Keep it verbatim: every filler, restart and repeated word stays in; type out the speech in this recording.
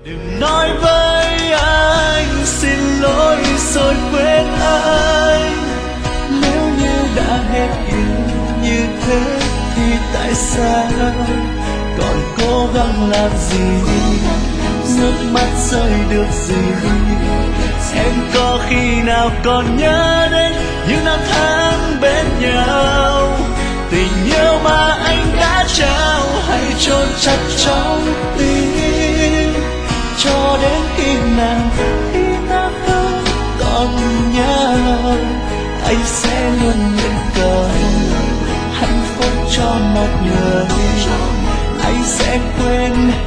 Đừng nói với anh xin lỗi rồi quên anh. Nếu như đã hết yêu như thế thì tại sao còn cố gắng làm gì? Nước mắt rơi được gì? Em có khi nào còn nhớ đến những năm tháng bên nhau? Tình yêu mà anh đã trao hãy chôn chặt trong tim, cho đến khi nào khi ta không còn nhau, anh sẽ luôn nguyện cầu hạnh phúc cho một người. Anh sẽ quên